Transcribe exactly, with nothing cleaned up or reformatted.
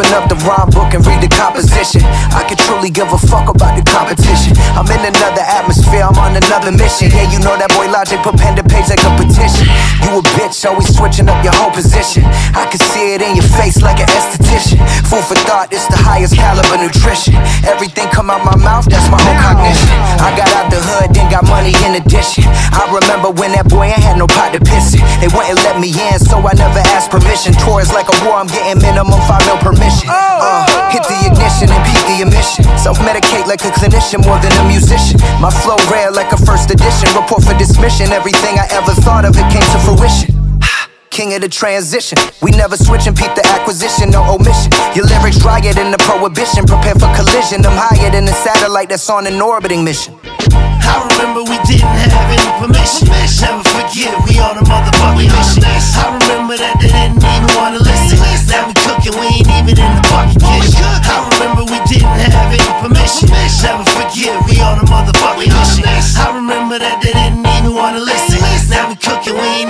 Open up the rhyme book and read the composition. I could truly give a fuck about the competition. I'm in another atmosphere, I'm on another mission. Yeah, you know that boy Logic put pen to page like a petition. You a bitch, always switching up your whole position. I can see it in your face like an esthetician. Food for thought, it's the highest caliber nutrition. Everything come out my mouth, that's my own cognition. I got out the hood, then got money in addition. I remember when that boy ain't had no pot to piss in. They wouldn't let me in, so I never asked permission. Tours like a war, I'm getting minimum five mil permission. Uh, hit the ignition and beat the emission. Self-medicate like a clinician more than a musician. My flow rare like a first edition. Report for dismission, everything I ever thought of it came to fruition. King of the transition. We never switch and peep the acquisition, no omission. Your lyrics drier than the prohibition. Prepare for collision, I'm higher than the satellite that's on an orbiting mission. I remember we didn't have any permission. Never forget, we on a motherfucking mission. I remember that they didn't even wanna listen. Now we cooking, we ain't even in the bucket kitchen. I remember we didn't have any permission. Never forget, we on a motherfucking mission. I remember that they didn't even wanna listen. Now we cooking, we ain't